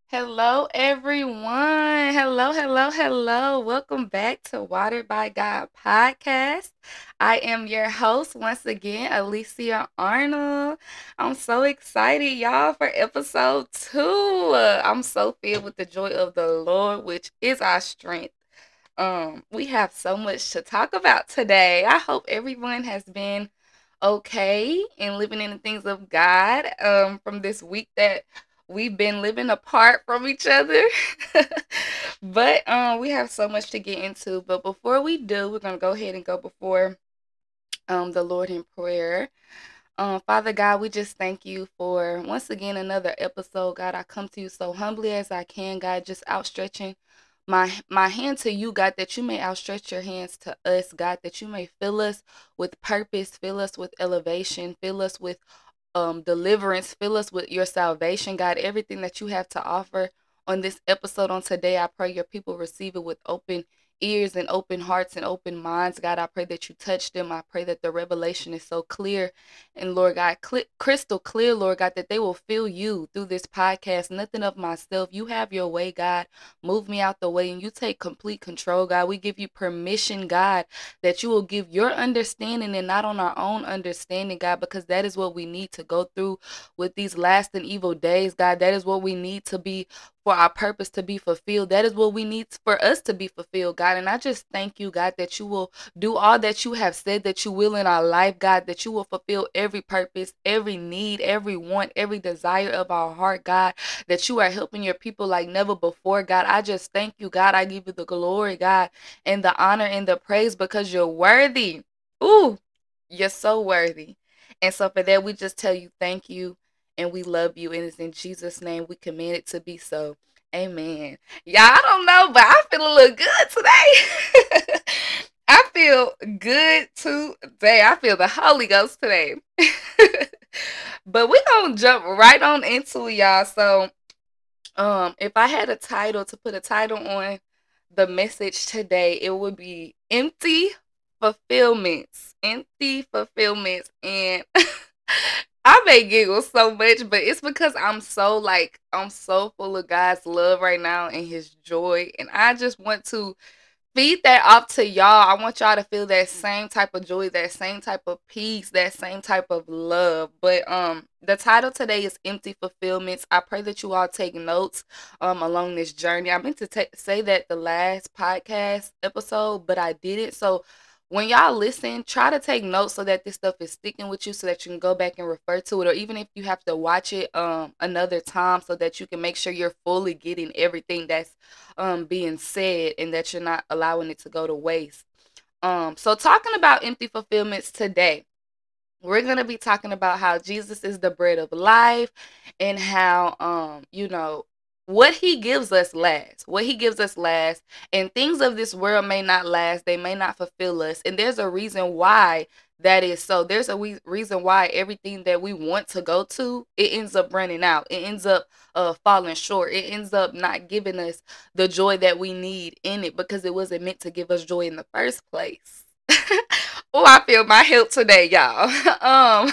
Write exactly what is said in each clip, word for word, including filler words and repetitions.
Hello, everyone. Hello, hello, hello. Welcome back to Watered by God podcast. I am your host once again, Alicia Arnold. I'm so excited, y'all, for episode two. Uh, I'm so filled with the joy of the Lord, which is our strength. Um, we have so much to talk about today. I hope everyone has been okay and living in the things of God um from this week that we've been living apart from each other. But um we have so much to get into. But before we do, we're gonna go ahead and go before um the Lord in prayer. Um, Father God, we just thank you for once again another episode. God, I come to you so humbly as I can, God, just outstretching my my hand to you, God, that you may outstretch your hands to us, God, that you may fill us with purpose, fill us with elevation, fill us with um, deliverance. Fill us with your salvation, God. Everything that you have to offer on this episode on today, I pray your people receive it with open ears and open hearts and open minds. God, I pray that you touch them. I pray that the revelation is so clear and, Lord God, cl- crystal clear, Lord God, that they will feel you through this podcast. Nothing of myself. You have your way, God. Move me out the way and you take complete control, God. We give you permission, God, that you will give your understanding and not on our own understanding, God, because that is what we need to go through with these last and evil days, God. That is what we need to be for our purpose to be fulfilled. That is what we need for us to be fulfilled, God. And I just thank you, God, that you will do all that you have said that you will in our life, God, that you will fulfill every purpose, every need, every want, every desire of our heart, God, that you are helping your people like never before, God. I just thank you, God. I give you the glory, God, and the honor and the praise because you're worthy. Ooh, you're so worthy. And so for that, we just tell you thank you and we love you. And it's in Jesus' name we command it to be so. Amen. Y'all, I don't know, but I feel a little good today. I feel good today. I feel the Holy Ghost today. But we're going to jump right on into it, y'all. So, um, if I had a title to put a title on the message today, it would be empty fulfillments. Empty fulfillments. And I may giggle so much, but it's because I'm so like I'm so full of God's love right now and his joy. And I just want to feed that off to y'all. I want y'all to feel that same type of joy, that same type of peace, that same type of love. But um the title today is Empty Fulfillments. I pray that you all take notes um along this journey. I meant to ta- say that the last podcast episode, but I didn't. So when y'all listen, try to take notes so that this stuff is sticking with you so that you can go back and refer to it, or even if you have to watch it um another time so that you can make sure you're fully getting everything that's um being said and that you're not allowing it to go to waste. Um so talking about empty fulfillments today, we're going to be talking about how Jesus is the bread of life and how um you know what he gives us lasts. What he gives us lasts, and things of this world may not last. They may not fulfill us. And there's a reason why that is so. There's a we- reason why everything that we want to go to, it ends up running out. It ends up uh falling short. It ends up not giving us the joy that we need in it because it wasn't meant to give us joy in the first place. Oh, I feel my help today, y'all. um,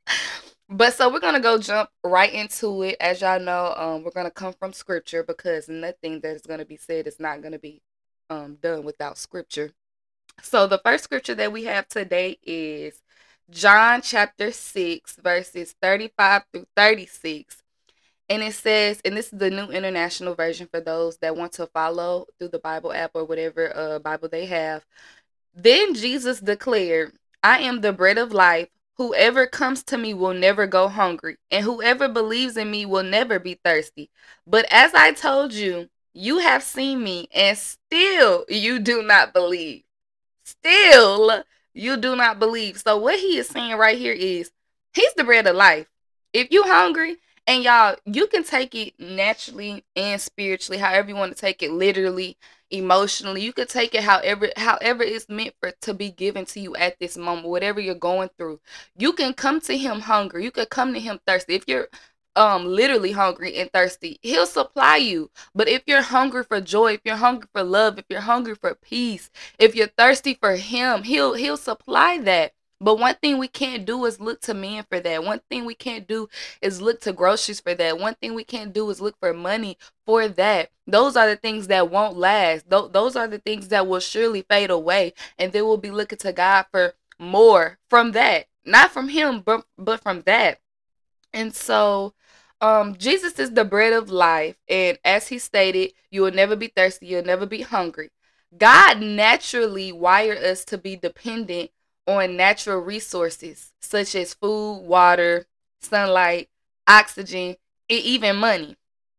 but so we're gonna go jump right into it. As y'all know, um, we're gonna come from scripture because nothing that is gonna be said is not gonna be um done without scripture. So the first scripture that we have today is John chapter six, verses thirty-five through thirty-six. And it says, and this is the New International Version for those that want to follow through the Bible app or whatever uh, Bible they have. Then Jesus declared, I am the bread of life. Whoever comes to me will never go hungry, and whoever believes in me will never be thirsty. But as I told you, you have seen me, and still you do not believe. Still you do not believe. So what he is saying right here is he's the bread of life. If you hungry, and y'all, you can take it naturally and spiritually, however you want to take it, literally, emotionally. You could take it however however it's meant for to be given to you at this moment, whatever you're going through. You can come to him hungry. You could come to him thirsty. If you're um literally hungry and thirsty, he'll supply you. But if you're hungry for joy, if you're hungry for love, if you're hungry for peace, if you're thirsty for him, he'll he'll supply that. But one thing we can't do is look to men for that. One thing we can't do is look to groceries for that. One thing we can't do is look for money for that. Those are the things that won't last. Th- those are the things that will surely fade away. And then we'll be looking to God for more from that. Not from him, but, but from that. And so, um, Jesus is the bread of life. And as he stated, you will never be thirsty, you'll never be hungry. God naturally wired us to be dependent on natural resources such as food, water, sunlight, oxygen, and even money.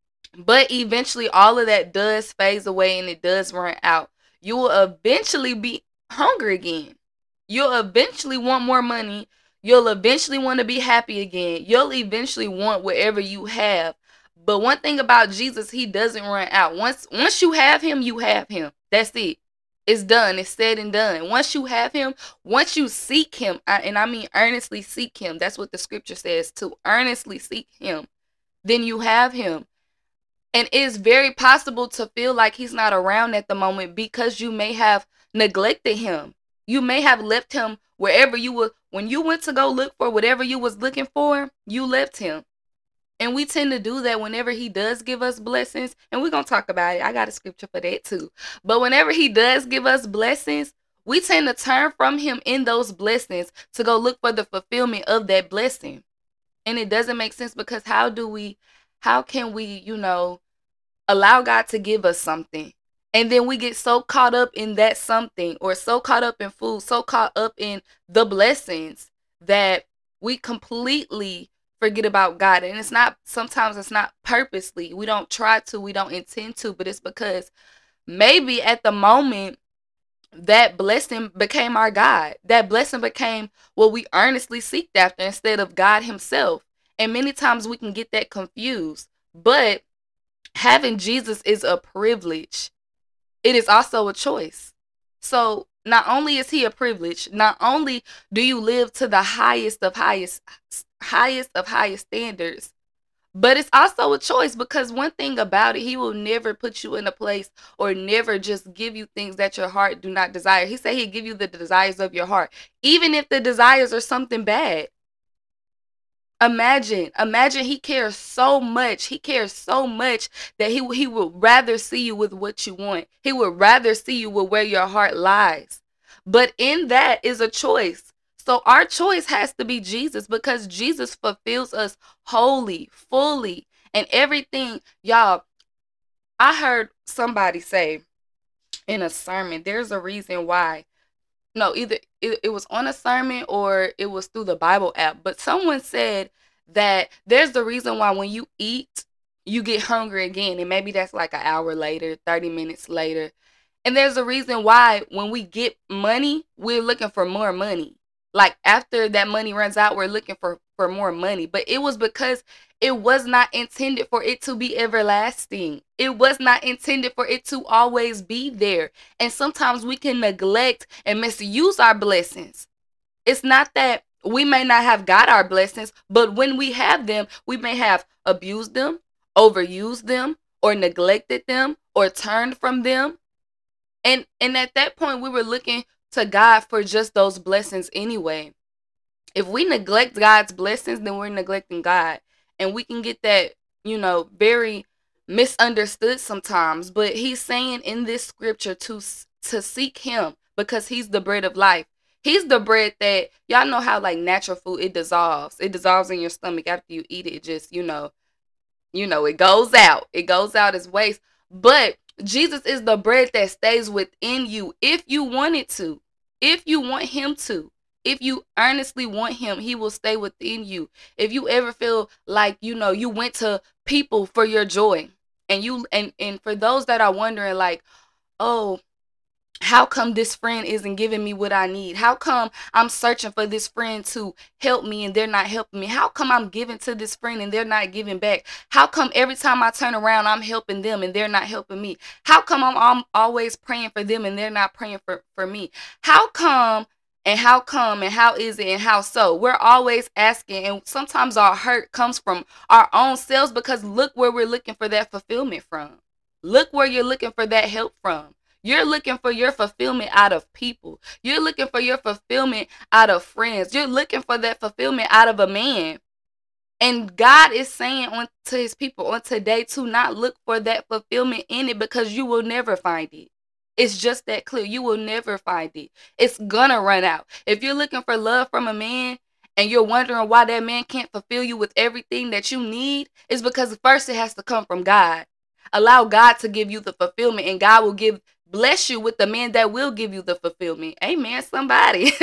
But eventually, all of that does phase away and it does run out. You will eventually be hungry again. You'll eventually want more money. You'll eventually want to be happy again. You'll eventually want whatever you have. But one thing about Jesus, he doesn't run out. Once once you have him, you have him. That's it. It's done. It's said and done. Once you have him, once you seek him, and I mean earnestly seek him, that's what the scripture says, to earnestly seek him, then you have him. And it's very possible to feel like he's not around at the moment because you may have neglected him. You may have left him wherever you were. When you went to go look for whatever you was looking for, you left him. And we tend to do that whenever he does give us blessings. And we're going to talk about it. I got a scripture for that too. But whenever he does give us blessings, we tend to turn from him in those blessings to go look for the fulfillment of that blessing. And it doesn't make sense because how do we, how can we, you know, allow God to give us something? And then we get so caught up in that something, or so caught up in food, so caught up in the blessings that we completely forget about God. And it's not, sometimes it's not purposely. We don't try to, we don't intend to, but it's because maybe at the moment that blessing became our God. That blessing became what we earnestly seeked after instead of God himself. And many times we can get that confused. But having Jesus is a privilege. It is also a choice. So not only is he a privilege, not only do you live to the highest of highest, highest of highest standards, but it's also a choice, because one thing about it, he will never put you in a place or never just give you things that your heart do not desire. He said he'd give you the desires of your heart, even if the desires are something bad. Imagine, imagine he cares so much. He cares so much that he, he would rather see you with what you want. He would rather see you with where your heart lies. But in that is a choice. So our choice has to be Jesus, because Jesus fulfills us wholly, fully, and everything. Y'all, I heard somebody say in a sermon, there's a reason why. No, either it, it was on a sermon or it was through the Bible app. But someone said that there's the reason why when you eat, you get hungry again. And maybe that's like an hour later, thirty minutes later. And there's a reason why when we get money, we're looking for more money. Like after that money runs out, we're looking for, for more money. But it was because it was not intended for it to be everlasting. It was not intended for it to always be there. And sometimes we can neglect and misuse our blessings. It's not that we may not have got our blessings, but when we have them, we may have abused them, overused them, or neglected them, or turned from them. And and at that point, we were looking to God for just those blessings anyway. If we neglect God's blessings, then we're neglecting God. And we can get that, you know, very misunderstood sometimes. But he's saying in this scripture to, to seek him, because he's the bread of life. He's the bread that, y'all know how like natural food, it dissolves. It dissolves in your stomach after you eat it. It just, you know, you know, it goes out. It goes out as waste. But Jesus is the bread that stays within you if you want it to. If you want him to. If you earnestly want him, he will stay within you. If you ever feel like, you know, you went to people for your joy, and you and and for those that are wondering like, oh, how come this friend isn't giving me what I need? How come I'm searching for this friend to help me and they're not helping me? How come I'm giving to this friend and they're not giving back? How come every time I turn around, I'm helping them and they're not helping me? How come I'm, I'm always praying for them and they're not praying for, for me? How come and how come and how is it and how so? We're always asking, and sometimes our hurt comes from our own selves, because look where we're looking for that fulfillment from. Look where you're looking for that help from. You're looking for your fulfillment out of people. You're looking for your fulfillment out of friends. You're looking for that fulfillment out of a man. And God is saying on to his people on today to not look for that fulfillment in it, because you will never find it. It's just that clear. You will never find it. It's gonna run out. If you're looking for love from a man and you're wondering why that man can't fulfill you with everything that you need, it's because first it has to come from God. Allow God to give you the fulfillment, and God will give bless you with the man that will give you the fulfillment. Amen, somebody.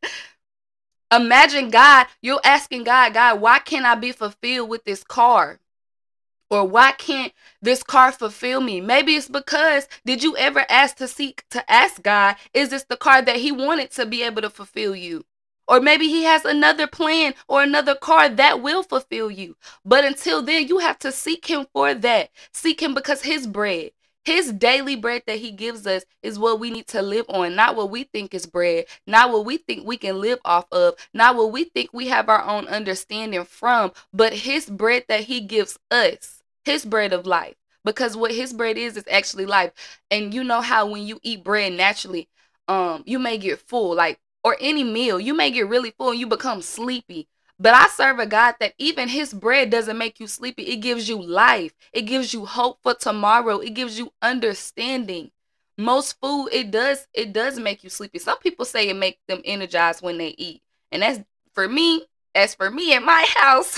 Imagine God, you're asking God, God, why can't I be fulfilled with this car? Or why can't this car fulfill me? Maybe it's because, did you ever ask to seek to ask God, is this the car that he wanted to be able to fulfill you? Or maybe he has another plan or another car that will fulfill you. But until then, you have to seek him for that. Seek him because his bread, his daily bread that he gives us is what we need to live on, not what we think is bread, not what we think we can live off of, not what we think we have our own understanding from, but his bread that he gives us, his bread of life. Because what his bread is is actually life. And you know how when you eat bread naturally, um, you may get full, like, or any meal, you may get really full and you become sleepy. But I serve a God that even his bread doesn't make you sleepy. It gives you life. It gives you hope for tomorrow. It gives you understanding. Most food, it does, it does make you sleepy. Some people say it makes them energized when they eat. And that's for me, as for me in my house,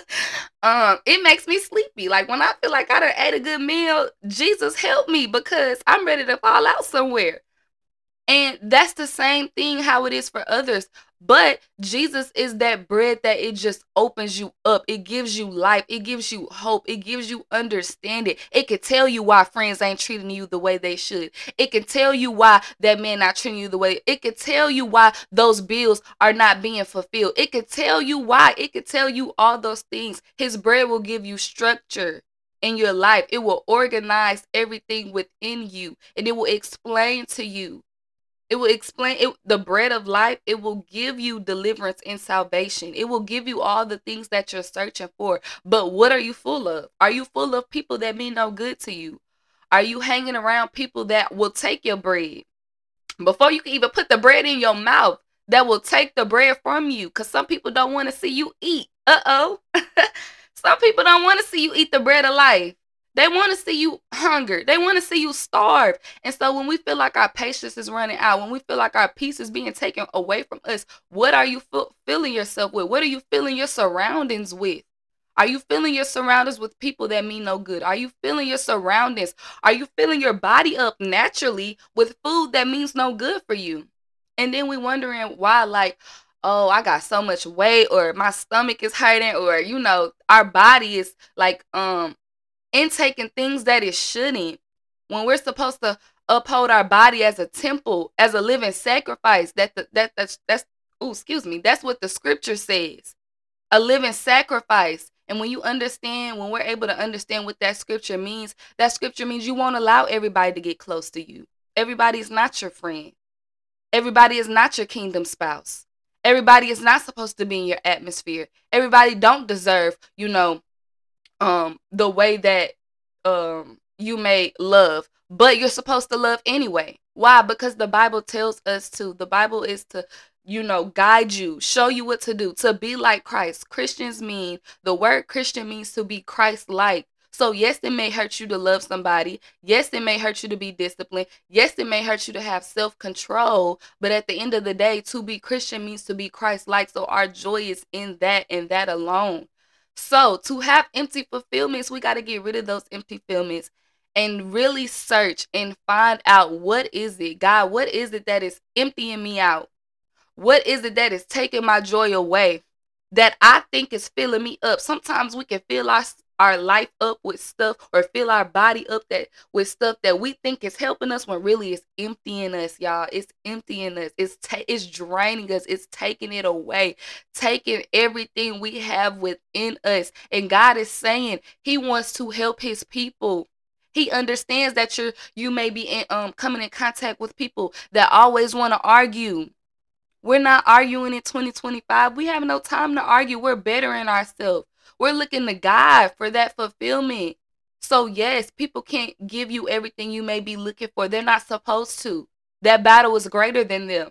um, it makes me sleepy. Like when I feel like I done ate a good meal, Jesus help me, because I'm ready to fall out somewhere. And that's the same thing how it is for others. But Jesus is that bread that it just opens you up. It gives you life. It gives you hope. It gives you understanding. It can tell you why friends ain't treating you the way they should. It can tell you why that man not treating you the way. It can tell you why those bills are not being fulfilled. It can tell you why. It can tell you all those things. His bread will give you structure in your life. It will organize everything within you, and it will explain to you. It will explain it, the bread of life. It will give you deliverance and salvation. It will give you all the things that you're searching for. But what are you full of? Are you full of people that mean no good to you? Are you hanging around people that will take your bread before you can even put the bread in your mouth, that will take the bread from you? Because some people don't want to see you eat. Uh-oh. Some people don't want to see you eat the bread of life. They want to see you hunger. They want to see you starve. And so when we feel like our patience is running out, when we feel like our peace is being taken away from us, what are you f- filling yourself with? What are you filling your surroundings with? Are you filling your surroundings with people that mean no good? Are you filling your surroundings? Are you filling your body up naturally with food that means no good for you? And then we wondering why, like, oh, I got so much weight, or my stomach is hurting, or, you know, our body is like, um, intaking things that it shouldn't, when we're supposed to uphold our body as a temple, as a living sacrifice. That the, that that's that's oh, excuse me, that's what the scripture says, a living sacrifice. And when you understand, when we're able to understand what that scripture means, that scripture means you won't allow everybody to get close to you. Everybody is not your friend. Everybody is not your kingdom spouse. Everybody is not supposed to be in your atmosphere. Everybody don't deserve, you know, um the way that um you may love, but you're supposed to love anyway. Why? Because the Bible tells us to. The Bible is to, you know, guide you, show you what to do, to be like Christ. Christians mean, the word Christian means to be Christ-like. So yes, it may hurt you to love somebody. Yes, it may hurt you to be disciplined. Yes, it may hurt you to have self-control. But at the end of the day, to be Christian means to be Christ-like. So our joy is in that and that alone. So to have empty fulfillments, we got to get rid of those empty fulfillments and really search and find out, what is it, God, what is it that is emptying me out? What is it that is taking my joy away, that I think is filling me up? Sometimes we can fill our our life up with stuff, or fill our body up that with stuff that we think is helping us, when really it's emptying us, y'all. It's emptying us. It's ta- it's draining us. It's taking it away, taking everything we have within us. And God is saying he wants to help his people. He understands that you're you may be in, um coming in contact with people that always want to argue. We're not arguing in twenty twenty-five. We have no time to argue. We're bettering ourselves. We're looking to God for that fulfillment. So yes, people can't give you everything you may be looking for. They're not supposed to. That battle is greater than them.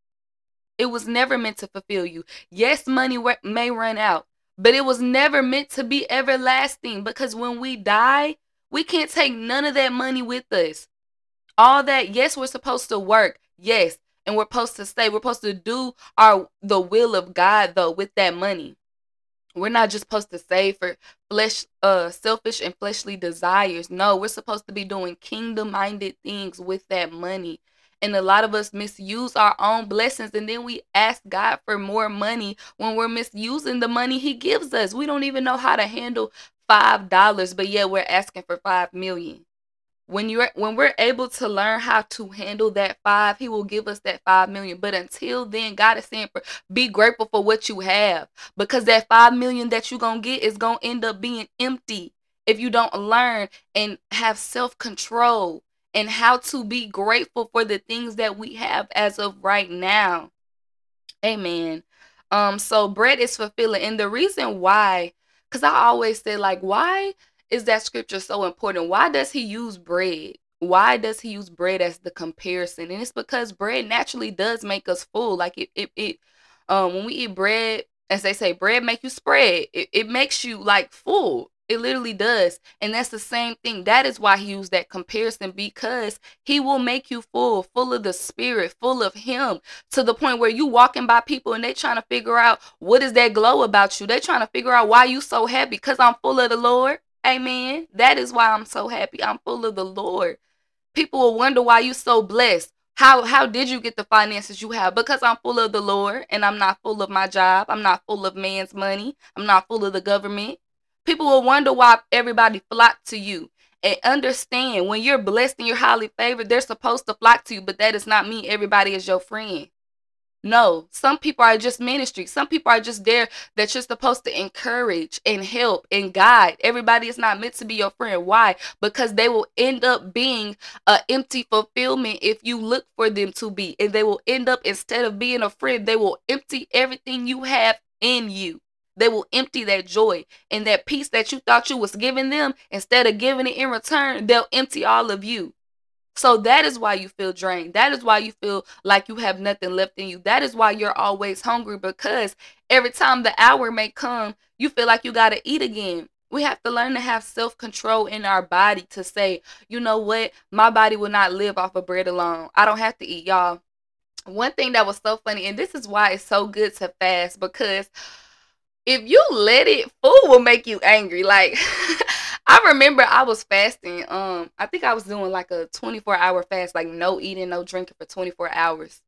It was never meant to fulfill you. Yes, money may run out, but it was never meant to be everlasting, because when we die, we can't take none of that money with us. All that, yes, we're supposed to work. Yes, and we're supposed to stay. We're supposed to do our the will of God, though, with that money. We're not just supposed to save for flesh, uh, selfish and fleshly desires. No, we're supposed to be doing kingdom-minded things with that money. And a lot of us misuse our own blessings, and then we ask God for more money when we're misusing the money he gives us. We don't even know how to handle five dollars, but yeah, we're asking for five million. When you're when we're able to learn how to handle that five, he will give us that five million. But until then, God is saying, for, be grateful for what you have, because that five million that you're gonna get is gonna end up being empty if you don't learn and have self-control and how to be grateful for the things that we have as of right now. Amen. Um, so bread is fulfilling. And the reason why, because I always say, like, why is that scripture so important? Why does he use bread? Why does he use bread as the comparison? And it's because bread naturally does make us full. Like it, it, it um, when we eat bread, as they say, bread make you spread. It, it makes you like full. It literally does. And that's the same thing. That is why he used that comparison, because he will make you full, full of the spirit, full of him, to the point where you walking by people and they trying to figure out what is that glow about you. They trying to figure out why you so happy, because I'm full of the Lord. Amen. That is why I'm so happy. I'm full of the Lord. People will wonder why you so blessed. How how did you get the finances you have? Because I'm full of the Lord, and I'm not full of my job. I'm not full of man's money. I'm not full of the government. People will wonder why everybody flock to you. And understand, when you're blessed and you're highly favored, they're supposed to flock to you, but that does not mean everybody is your friend. No, some people are just ministry. Some people are just there that you're supposed to encourage and help and guide. Everybody is not meant to be your friend. Why? Because they will end up being an empty fulfillment if you look for them to be. And they will end up, instead of being a friend, they will empty everything you have in you. They will empty that joy and that peace that you thought you was giving them. Instead of giving it in return, they'll empty all of you. So that is why you feel drained. That is why you feel like you have nothing left in you. That is why you're always hungry, because every time the hour may come, you feel like you got to eat again. We have to learn to have self-control in our body to say, you know what? My body will not live off of bread alone. I don't have to eat, y'all. One thing that was so funny, and this is why it's so good to fast, because if you let it, food will make you angry. Like, I remember I was fasting. Um, I think I was doing like a twenty-four hour fast, like no eating, no drinking for twenty-four hours.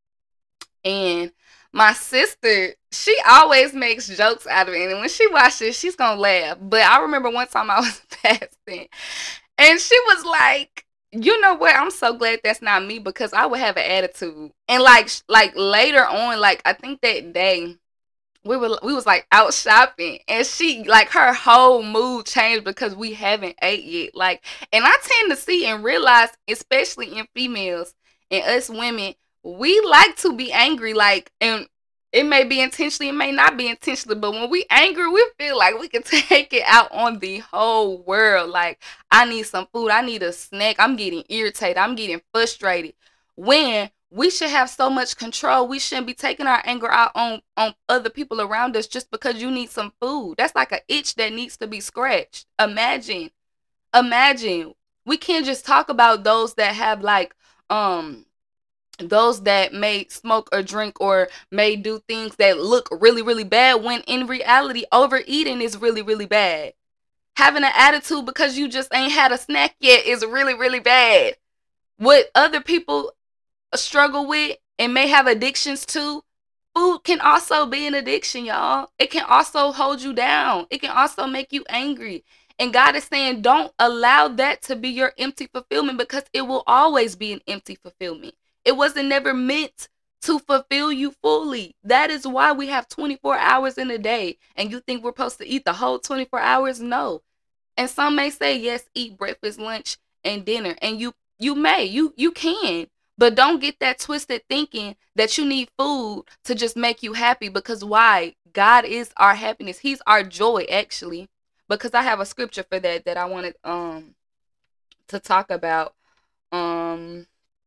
And my sister, she always makes jokes out of it. And when she watches, she's gonna laugh. But I remember one time I was fasting, and she was like, you know what? I'm so glad that's not me, because I would have an attitude. And like, like later on, like I think that day, we were we was like out shopping, and she, like, her whole mood changed because we haven't ate yet. Like, and I tend to see and realize, especially in females and us women, we like to be angry. Like, and it may be intentionally, it may not be intentionally, but when we angry, we feel like we can take it out on the whole world. Like, I need some food, I need a snack, I'm getting irritated, I'm getting frustrated. When we should have so much control. We shouldn't be taking our anger out on, on other people around us just because you need some food. That's like an itch that needs to be scratched. Imagine. Imagine. We can't just talk about those that have like, um, those that may smoke or drink or may do things that look really, really bad, when in reality, overeating is really, really bad. Having an attitude because you just ain't had a snack yet is really, really bad. What other people struggle with and may have addictions to, food can also be an addiction, y'all. It can also hold you down. It can also make you angry. And God is saying, don't allow that to be your empty fulfillment, because it will always be an empty fulfillment. It wasn't never meant to fulfill you fully. That is why we have twenty-four hours in a day. And you think we're supposed to eat the whole twenty-four hours? No. And some may say, yes, eat breakfast, lunch, and dinner. And you you may, you you can. But don't get that twisted thinking that you need food to just make you happy, because why? God is our happiness. He's our joy, actually. because I have a scripture for that that I wanted um to talk about. Um,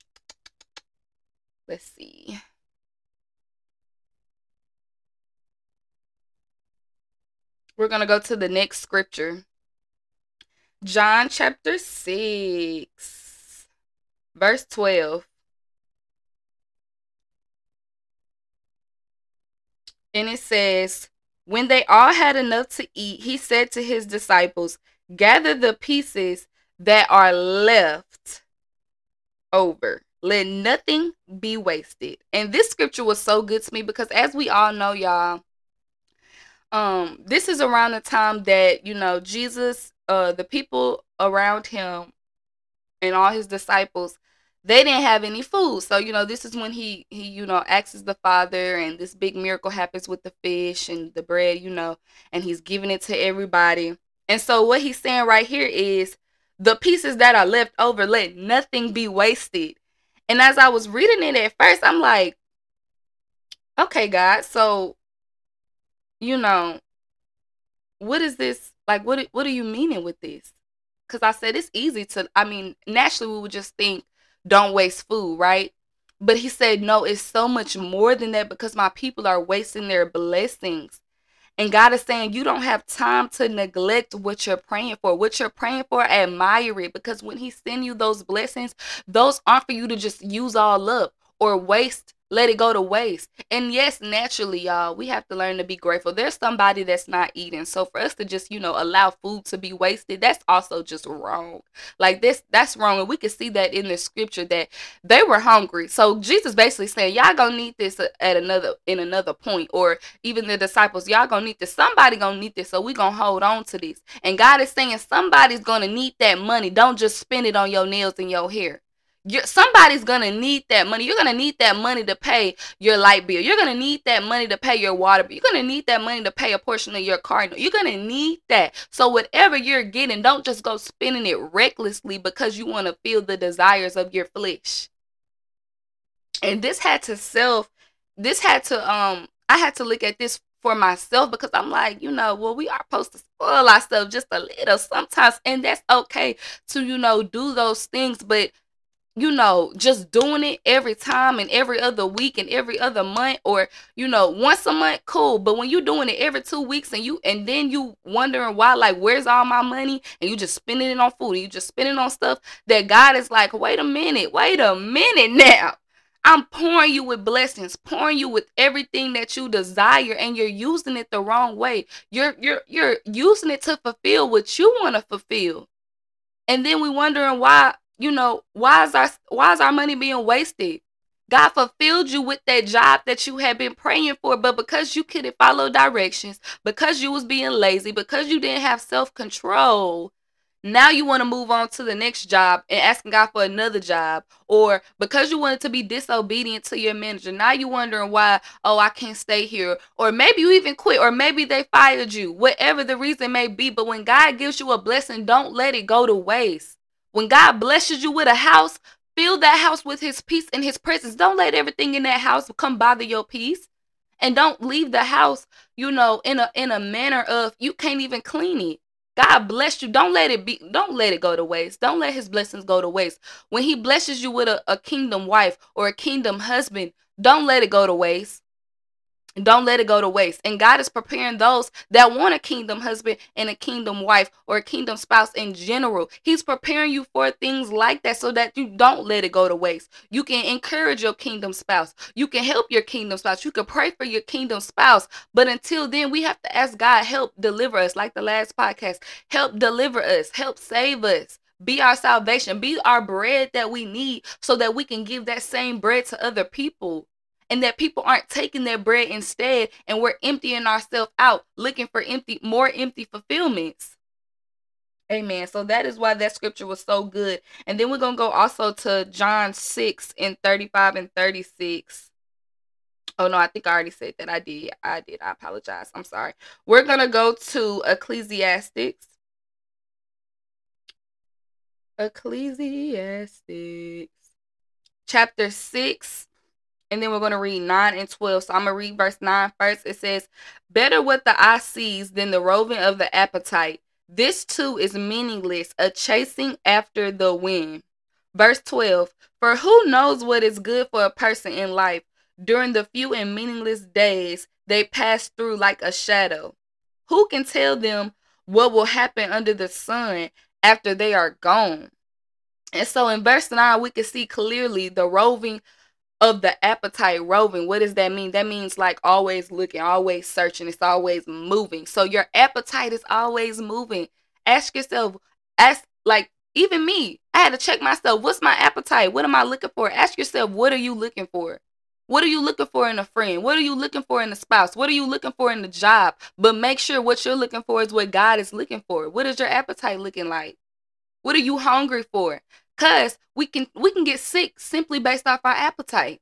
let's see. We're gonna go to the next scripture. John chapter six, verse twelve. And it says, when they all had enough to eat, he said to his disciples, gather the pieces that are left over. Let nothing be wasted. And this scripture was so good to me because, as we all know, y'all, um, this is around the time that, you know, Jesus, uh, the people around him and all his disciples, they didn't have any food. So, you know, this is when he, he, you know, asks the Father, and this big miracle happens with the fish and the bread, you know, and he's giving it to everybody. And so what he's saying right here is, the pieces that are left over, let nothing be wasted. And as I was reading it at first, I'm like, okay, God, so, you know, what is this? Like, what, what are you meaning with this? Because I said it's easy to, I mean, naturally we would just think, don't waste food, right? But he said, no, it's so much more than that, because my people are wasting their blessings. And God is saying, you don't have time to neglect what you're praying for. What you're praying for, admire it. Because when he sends you those blessings, those aren't for you to just use all up or waste. Let it go to waste. And yes, naturally, y'all, we have to learn to be grateful. There's somebody that's not eating. So for us to just, you know, allow food to be wasted, that's also just wrong. Like this, that's wrong. And we can see that in the scripture that they were hungry. So Jesus basically saying, y'all gonna need this at another, in another point. Or even the disciples, y'all gonna need this. Somebody gonna need this. So we gonna hold on to this. And God is saying, somebody's gonna need that money. Don't just spend it on your nails and your hair. You're, somebody's gonna need that money. You're gonna need that money to pay your light bill. You're gonna need that money to pay your water bill. You're gonna need that money to pay a portion of your car note. You're gonna need that. So whatever you're getting, don't just go spending it recklessly because you want to feel the desires of your flesh. And this had to self, this had to um, I had to look at this for myself, because I'm like, you know, well, we are supposed to spoil ourselves just a little sometimes, and that's okay to, you know, do those things, but you know, just doing it every time and every other week and every other month, or, you know, once a month, cool. But when you're doing it every two weeks and you, and then you wondering why, like, where's all my money? And you just spending it on food, and you just spending on stuff that God is like, wait a minute, wait a minute now. I'm pouring you with blessings, pouring you with everything that you desire, and you're using it the wrong way. You're, you're, you're using it to fulfill what you want to fulfill. And then we wondering why, you know, why is our why is our money being wasted? God fulfilled you with that job that you had been praying for, but because you couldn't follow directions, because you was being lazy, because you didn't have self-control, now you want to move on to the next job and asking God for another job. Or because you wanted to be disobedient to your manager, now you wondering why, oh, I can't stay here. Or maybe you even quit, or maybe they fired you, whatever the reason may be. But when God gives you a blessing, don't let it go to waste. When God blesses you with a house, fill that house with his peace and his presence. Don't let everything in that house come bother your peace. And don't leave the house, you know, in a in a manner of you can't even clean it. God bless you. Don't let it be, don't let it go to waste. Don't let his blessings go to waste. When he blesses you with a, a kingdom wife or a kingdom husband, don't let it go to waste. Don't let it go to waste. And God is preparing those that want a kingdom husband and a kingdom wife or a kingdom spouse in general. He's preparing you for things like that so that you don't let it go to waste. You can encourage your kingdom spouse. You can help your kingdom spouse. You can pray for your kingdom spouse. But until then, we have to ask God, help deliver us, like the last podcast. Help deliver us. Help save us. Be our salvation. Be our bread that we need so that we can give that same bread to other people. And that people aren't taking their bread instead, and we're emptying ourselves out, looking for empty, more empty fulfillments. Amen. So that is why that scripture was so good. And then we're going to go also to John six and thirty-five and thirty-six. Oh, no, I think I already said that. I did. I did. I apologize. I'm sorry. We're going to go to Ecclesiastics. Ecclesiastics. Chapter six. And then we're going to read nine and twelve. So I'm going to read verse nine first. It says, better what the eye sees than the roving of the appetite, This too is meaningless, a chasing after the wind. Verse twelve, for who knows what is good for a person in life during the few and meaningless days they pass through like a shadow? Who can tell them what will happen under the sun after they are gone? And so in verse nine, we can see clearly the roving of the appetite roving. What does that mean? That means like always looking, always searching. It's always moving. So your appetite is always moving. Ask yourself, ask like even me, I had to check myself. What's my appetite? What am I looking for? Ask yourself, what are you looking for? What are you looking for in a friend? What are you looking for in a spouse? What are you looking for in the job? But make sure what you're looking for is what God is looking for. What is your appetite looking like? What are you hungry for? Cause we can we can get sick simply based off our appetite.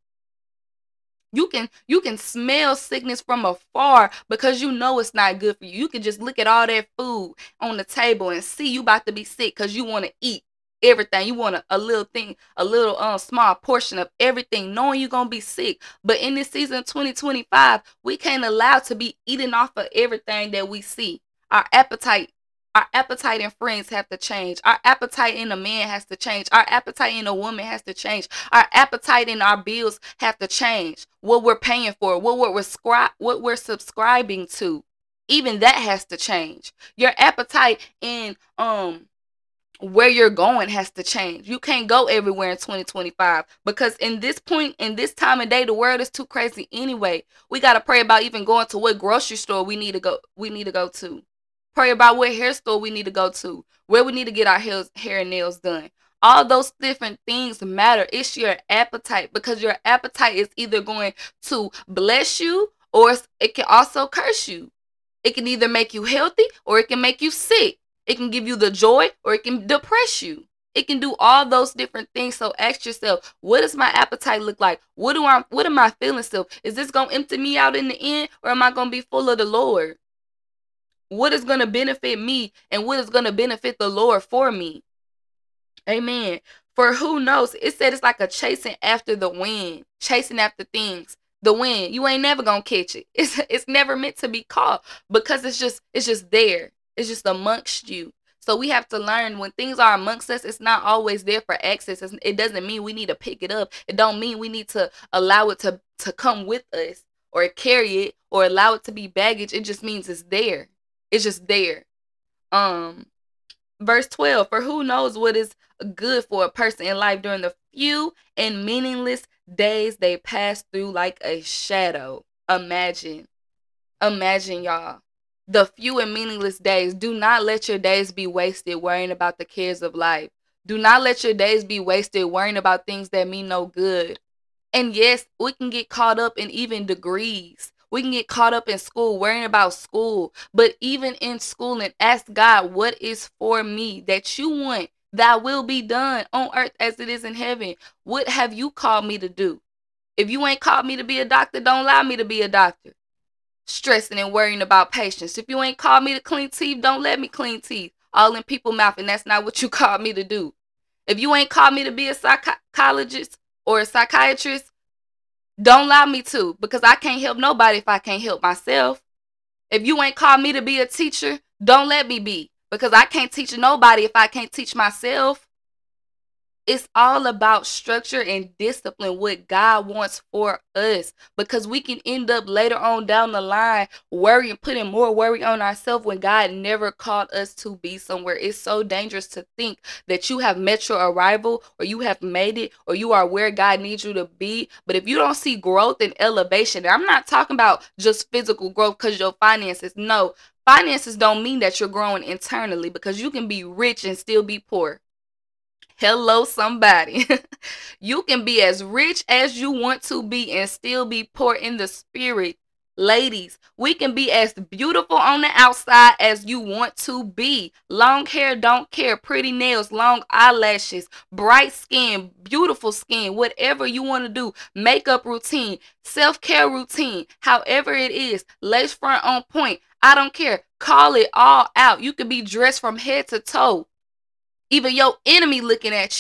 You can you can smell sickness from afar because you know it's not good for you. You can just look at all that food on the table and see you about to be sick because you want to eat everything. You want a, a little thing, a little um small portion of everything, knowing you're gonna be sick. But in this season twenty twenty-five, we can't allow to be eating off of everything that we see. Our appetite our appetite in friends have to change. Our appetite in a man has to change. Our appetite in a woman has to change. Our appetite in our bills have to change. What we're paying for, what we're scri- what we're subscribing to, even that has to change. Your appetite in um where you're going has to change. You can't go everywhere in twenty twenty-five because in this point, in this time of day, the world is too crazy anyway. We got to pray about even going to what grocery store we need to go. We need to go to. Pray about what hair store we need to go to, where we need to get our hair, hair and nails done. All those different things matter. It's your appetite because your appetite is either going to bless you or it can also curse you. It can either make you healthy or it can make you sick. It can give you the joy or it can depress you. It can do all those different things. So ask yourself, what does my appetite look like? What do I what am I feeling still? Is this gonna empty me out in the end or am I gonna be full of the Lord? What is going to benefit me and what is going to benefit the Lord for me? Amen. For who knows? It said it's like a chasing after the wind, chasing after things. The wind, you ain't never gonna catch it. It's it's never meant to be caught because it's just it's just there. It's just amongst you. So we have to learn when things are amongst us, it's not always there for access. It's, it doesn't mean we need to pick it up. It don't mean we need to allow it to to come with us or carry it or allow it to be baggage. It just means it's there. It's just there. Um, verse twelve, for who knows what is good for a person in life during the few and meaningless days they pass through like a shadow. Imagine. Imagine, y'all. The few and meaningless days. Do not let your days be wasted worrying about the cares of life. Do not let your days be wasted worrying about things that mean no good. And yes, we can get caught up in even degrees. We can get caught up in school, worrying about school. But even in school, and ask God, what is for me that you want that will be done on earth as it is in heaven? What have you called me to do? If you ain't called me to be a doctor, don't allow me to be a doctor. Stressing and worrying about patients. If you ain't called me to clean teeth, don't let me clean teeth. All in people's mouth, and that's not what you called me to do. If you ain't called me to be a psychologist or a psychiatrist, don't allow me to, because I can't help nobody if I can't help myself. If you ain't called me to be a teacher, don't let me be, because I can't teach nobody if I can't teach myself. It's all about structure and discipline, what God wants for us, because we can end up later on down the line worrying, putting more worry on ourselves when God never called us to be somewhere. It's so dangerous to think that you have met your arrival or you have made it or you are where God needs you to be. But if you don't see growth and elevation, and I'm not talking about just physical growth because your finances. No, finances don't mean that you're growing internally, because you can be rich and still be poor. Hello, somebody. You can be as rich as you want to be and still be poor in the spirit. Ladies, we can be as beautiful on the outside as you want to be. Long hair, don't care. Pretty nails, long eyelashes, bright skin, beautiful skin, whatever you want to do. Makeup routine, self-care routine, however it is. Lace front on point. I don't care. Call it all out. You could be dressed from head to toe. Even your enemy looking at you.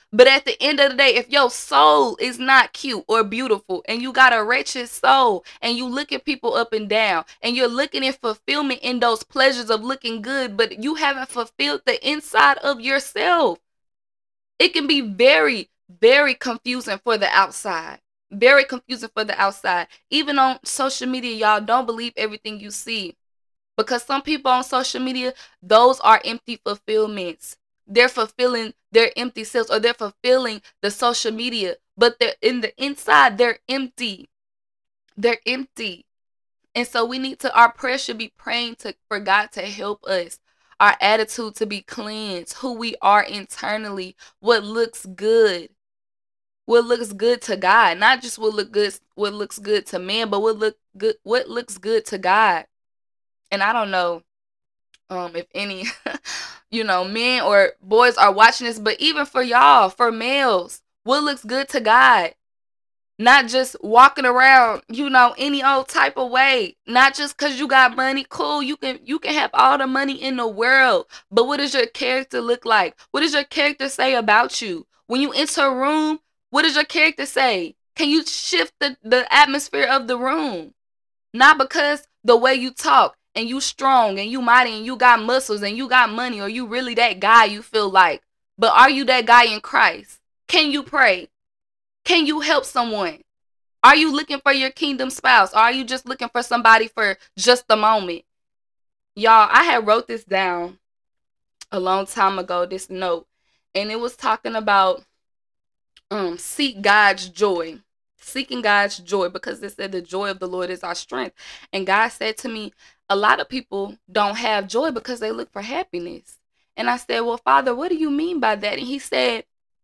But at the end of the day, if your soul is not cute or beautiful and you got a wretched soul and you look at people up and down and you're looking at fulfillment in those pleasures of looking good, but you haven't fulfilled the inside of yourself, it can be very, very confusing for the outside. Very confusing for the outside. Even on social media, y'all, don't believe everything you see. Because some people on social media, those are empty fulfillments. They're fulfilling their empty selves, or they're fulfilling the social media, but they're in the inside, they're empty. They're empty. And so we need to, our prayer should be praying to for God to help us. Our attitude to be cleansed, who we are internally, what looks good. What looks good to God. Not just what look good what looks good to man, but what look good what looks good to God. And I don't know um if any you know men or boys are watching this, but even for y'all, for males, what looks good to God? Not just walking around, you know, any old type of way. Not just because you got money. Cool, you can you can have all the money in the world. But what does your character look like? What does your character say about you? When you enter a room, what does your character say? Can you shift the, the atmosphere of the room? Not because the way you talk and you strong and you mighty and you got muscles and you got money, or you really that guy you feel like. But are you that guy in Christ? Can you pray? Can you help someone? Are you looking for your kingdom spouse? Or are you just looking for somebody for just a moment? Y'all, I had wrote this down a long time ago, this note. And it was talking about um seek God's joy. Seeking God's joy, because it said the joy of the Lord is our strength. And God said to me, a lot of people don't have joy because they look for happiness. And I said, well, Father, what do you mean by that? And he said,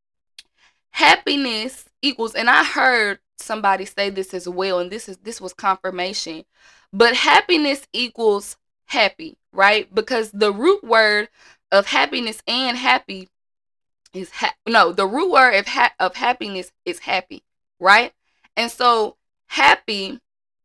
happiness equals, and I heard somebody say this as well, and this is this was confirmation, but happiness equals happy, right? Because the root word of happiness and happy is ha- no, the root word of ha- of happiness is happy, right? And so happy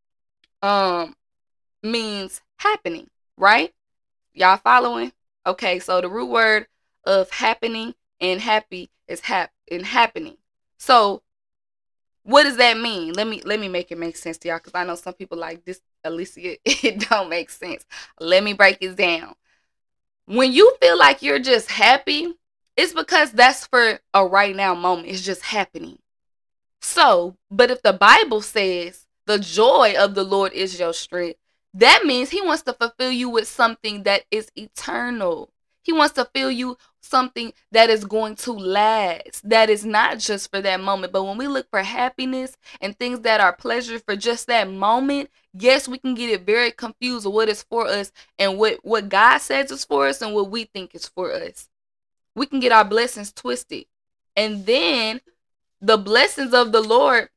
um means happening, right? Y'all following? Okay, so the root word of happening and happy is hap and happening. So what does that mean? Let me let me make it make sense to y'all, because I know some people like this, Alicia, it don't make sense. Let me break it down. When you feel like you're just happy, it's because that's for a right now moment. It's just happening. So, but if the Bible says the joy of the Lord is your strength, that means he wants to fulfill you with something that is eternal. He wants to fill you something that is going to last, that is not just for that moment. But when we look for happiness and things that are pleasure for just that moment, yes, we can get it very confused of what is for us and what, what God says is for us and what we think is for us. We can get our blessings twisted. And then the blessings of the Lord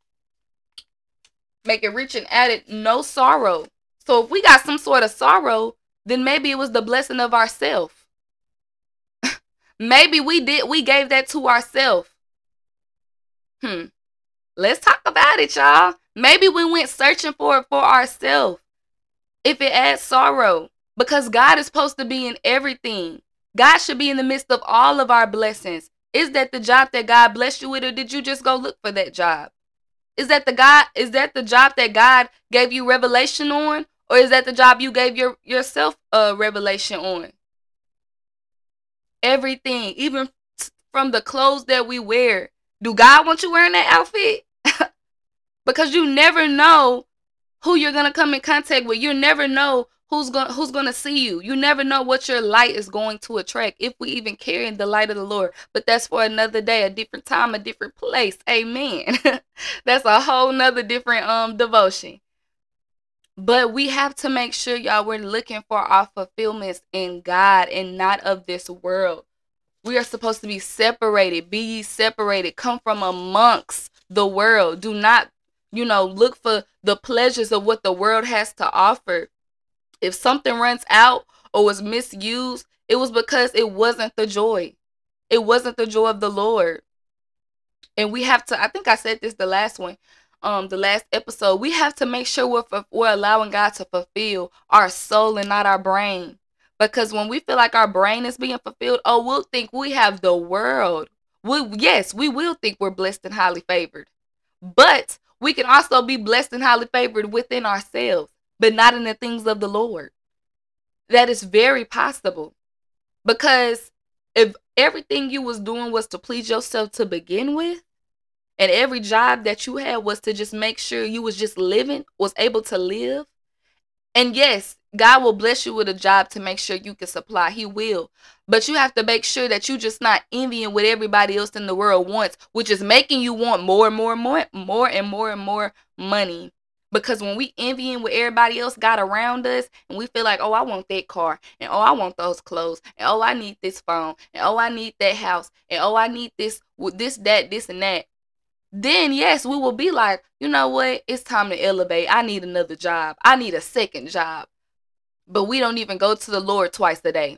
make it rich and added no sorrow. So if we got some sort of sorrow, then maybe it was the blessing of ourselves. Maybe we did we gave that to ourselves. Hmm. Let's talk about it, y'all. Maybe we went searching for it for ourselves. If it adds sorrow, because God is supposed to be in everything. God should be in the midst of all of our blessings. Is that the job that God blessed you with, or did you just go look for that job? Is that the God? Is that the job that God gave you revelation on, or is that the job you gave your yourself a uh, revelation on? Everything, even from the clothes that we wear. Do God want you wearing that outfit? Because you never know who you're gonna come in contact with. You never know who's going who's gonna see you. You never know what your light is going to attract, if we even carry in the light of the Lord. But that's for another day, a different time, a different place. Amen. That's a whole nother different um devotion. But we have to make sure, y'all, we're looking for our fulfillments in God and not of this world. We are supposed to be separated. Be ye separated. Come from amongst the world. Do not, you know, look for the pleasures of what the world has to offer. If something runs out or was misused, it was because it wasn't the joy. It wasn't the joy of the Lord. And we have to, I think I said this the last one, um, the last episode, we have to make sure we're, we're allowing God to fulfill our soul and not our brain. Because when we feel like our brain is being fulfilled, oh, we'll think we have the world. We, yes, we will think we're blessed and highly favored. But we can also be blessed and highly favored within ourselves, but not in the things of the Lord. That is very possible. Because if everything you was doing was to please yourself to begin with, and every job that you had was to just make sure you was just living, was able to live, and yes, God will bless you with a job to make sure you can supply. He will. But you have to make sure that you just not envying what everybody else in the world wants, which is making you want more and more and more, more and more and more money. Because when we envying what everybody else got around us, and we feel like, oh, I want that car, and oh, I want those clothes, and oh, I need this phone, and oh, I need that house, and oh, I need this, this, that, this, and that. Then yes, we will be like, you know what? It's time to elevate. I need another job. I need a second job. But we don't even go to the Lord twice a day.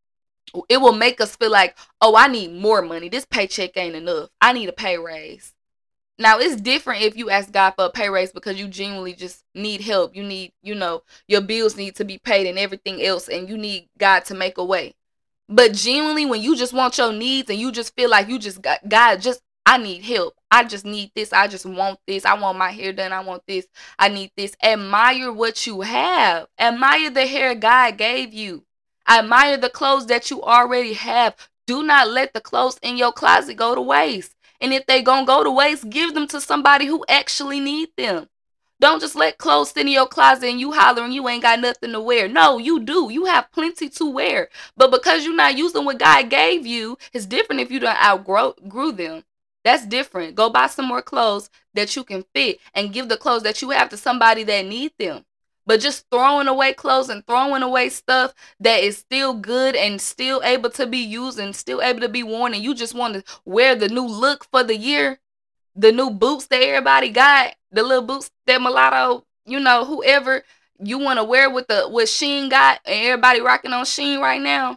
It will make us feel like, oh, I need more money. This paycheck ain't enough. I need a pay raise. Now, it's different if you ask God for a pay raise because you genuinely just need help. You need, you know, your bills need to be paid and everything else, and you need God to make a way. But genuinely, when you just want your needs and you just feel like you just got, God, just, I need help. I just need this. I just want this. I want my hair done. I want this. I need this. Admire what you have. Admire the hair God gave you. Admire the clothes that you already have. Do not let the clothes in your closet go to waste. And if they gonna go to waste, give them to somebody who actually need them. Don't just let clothes sit in your closet and you hollering you ain't got nothing to wear. No, you do. You have plenty to wear. But because you're not using what God gave you, it's different if you don't outgrow grew them. That's different. Go buy some more clothes that you can fit and give the clothes that you have to somebody that need them. But just throwing away clothes and throwing away stuff that is still good and still able to be used and still able to be worn, and you just want to wear the new look for the year, the new boots that everybody got, the little boots that Mulatto, you know, whoever you want to wear with the what Shein got, and everybody rocking on Shein right now,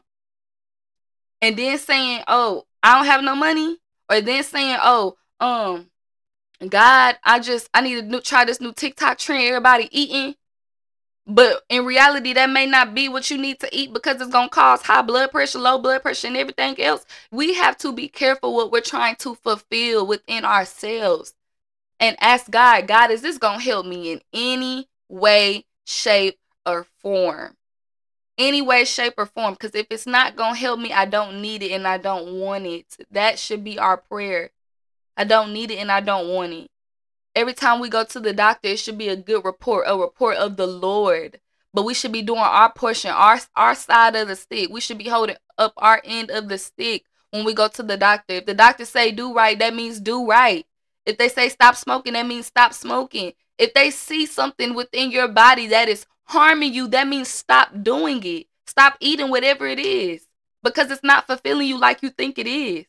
and then saying, oh, I don't have no money, or then saying, oh, um, God, I just I need to new, try this new TikTok trend everybody eating. But in reality, that may not be what you need to eat because it's going to cause high blood pressure, low blood pressure, and everything else. We have to be careful what we're trying to fulfill within ourselves and ask God, God, is this going to help me in any way, shape, or form? Any way, shape, or form. Because if it's not going to help me, I don't need it and I don't want it. That should be our prayer. I don't need it and I don't want it. Every time we go to the doctor, it should be a good report, a report of the Lord. But we should be doing our portion, our our side of the stick. We should be holding up our end of the stick when we go to the doctor. If the doctor say do right, that means do right. If they say stop smoking, that means stop smoking. If they see something within your body that is harming you, that means stop doing it. Stop eating whatever it is because it's not fulfilling you like you think it is.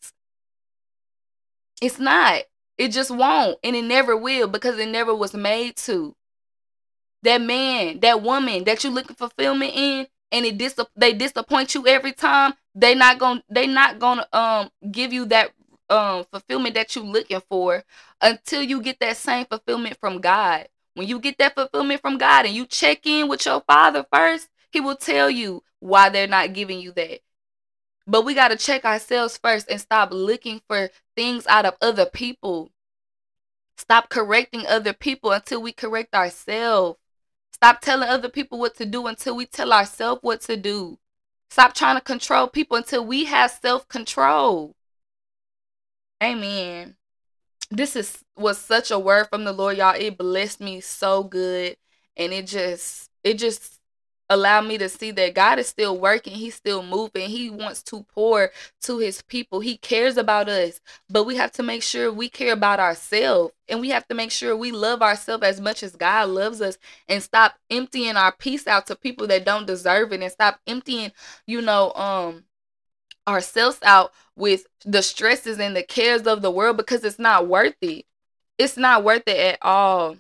It's not. It just won't, and it never will because it never was made to. That man, that woman that you looking fulfillment in, and it dis- they disappoint you every time. They not gonna they not gonna um give you that um fulfillment that you looking for until you get that same fulfillment from God. When you get that fulfillment from God and you check in with your Father first, He will tell you why they're not giving you that. But we got to check ourselves first and stop looking for things out of other people. Stop correcting other people until we correct ourselves. Stop telling other people what to do until we tell ourselves what to do. Stop trying to control people until we have self-control. Amen. This is was such a word from the Lord, y'all. It blessed me so good. And it just, it just allow me to see that God is still working. He's still moving. He wants to pour to his people. He cares about us, but we have to make sure we care about ourselves, and we have to make sure we love ourselves as much as God loves us, and stop emptying our peace out to people that don't deserve it, and stop emptying, you know, um, ourselves out with the stresses and the cares of the world, because it's not worth it. It's not worth it at all.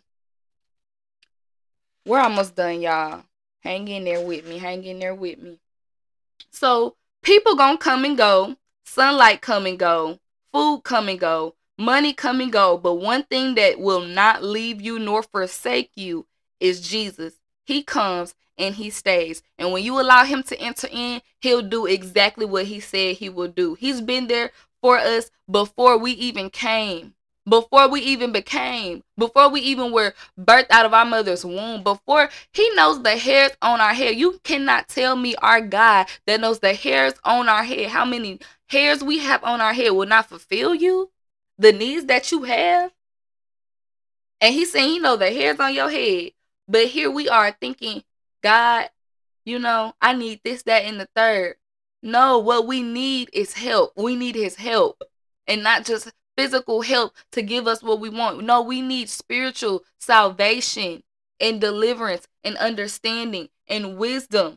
We're almost done, y'all. Hang in there with me. Hang in there with me. So people gonna come and go. Sunlight come and go. Food come and go. Money come and go. But one thing that will not leave you nor forsake you is Jesus. He comes and he stays. And when you allow him to enter in, he'll do exactly what he said he will do. He's been there for us before we even came. Before we even became, before we even were birthed out of our mother's womb, before he knows the hairs on our head. You cannot tell me our God that knows the hairs on our head, how many hairs we have on our head, will not fulfill you, the needs that you have. And he's saying, you know, the hairs on your head. But here we are thinking, God, you know, I need this, that, and the third. No, what we need is help. We need his help. And not just physical help to give us what we want. No, we need spiritual salvation and deliverance and understanding and wisdom.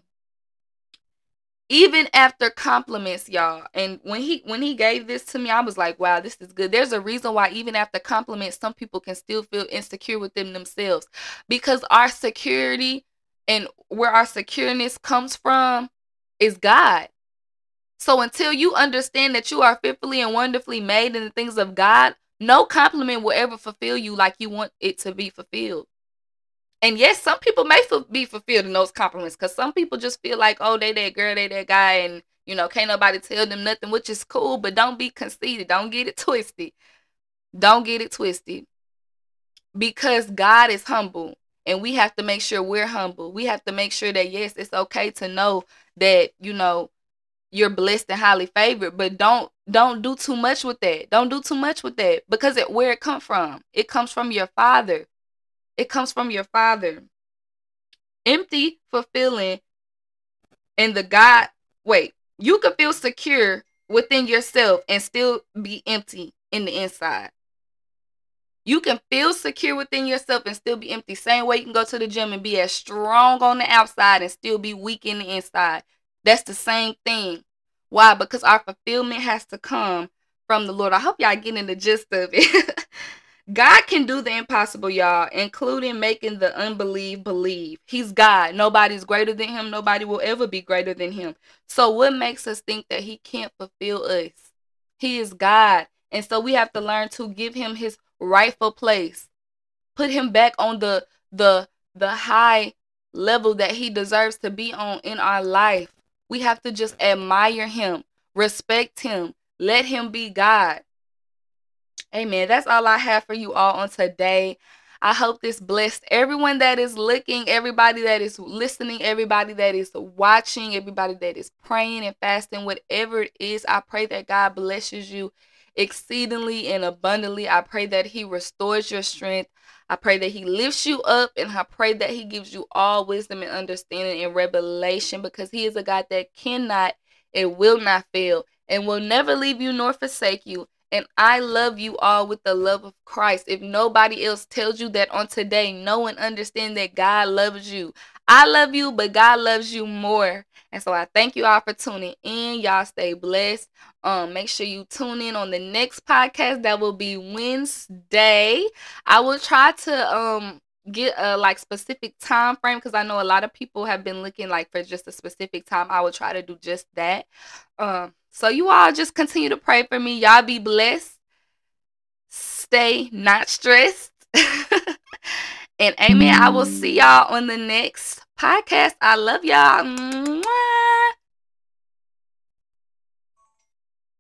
Even after compliments, y'all. And when he when he gave this to me, I was like, wow, this is good. There's a reason why even after compliments, some people can still feel insecure within themselves. Because our security and where our secureness comes from is God. So until you understand that you are fearfully and wonderfully made in the things of God, no compliment will ever fulfill you like you want it to be fulfilled. And yes, some people may be fulfilled in those compliments because some people just feel like, oh, they that girl, they that guy, and, you know, can't nobody tell them nothing, which is cool, but don't be conceited. Don't get it twisted. Don't get it twisted. Because God is humble, and we have to make sure we're humble. We have to make sure that, yes, it's okay to know that, you know, you're blessed and highly favored, but don't don't do too much with that. Don't do too much with that because it where it comes from. It comes from your father. It comes from your father. Empty, fulfilling, and the God, wait, you can feel secure within yourself and still be empty in the inside. You can feel secure within yourself and still be empty. Same way you can go to the gym and be as strong on the outside and still be weak in the inside. That's the same thing. Why? Because our fulfillment has to come from the Lord. I hope y'all getting the gist of it. God can do the impossible, y'all, including making the unbelief believe. He's God. Nobody's greater than him. Nobody will ever be greater than him. So what makes us think that he can't fulfill us? He is God. And so we have to learn to give him his rightful place. Put him back on the the the high level that he deserves to be on in our life. We have to just admire him, respect him, let him be God. Amen. That's all I have for you all on today. I hope this blessed everyone that is looking, everybody that is listening, everybody that is watching, everybody that is praying and fasting, whatever it is. I pray that God blesses you exceedingly and abundantly. I pray that he restores your strength. I pray that he lifts you up, and I pray that he gives you all wisdom and understanding and revelation, because he is a God that cannot and will not fail and will never leave you nor forsake you. And I love you all with the love of Christ. If nobody else tells you that on today, know and understand that God loves you. I love you, but God loves you more. And so I thank you all for tuning in. Y'all stay blessed. Um, make sure you tune in on the next podcast. That will be Wednesday. I will try to um get a like specific time frame, because I know a lot of people have been looking like for just a specific time. I will try to do just that. Um, so you all just continue to pray for me. Y'all be blessed. Stay not stressed. And amen. I will see y'all on the next podcast. I love y'all.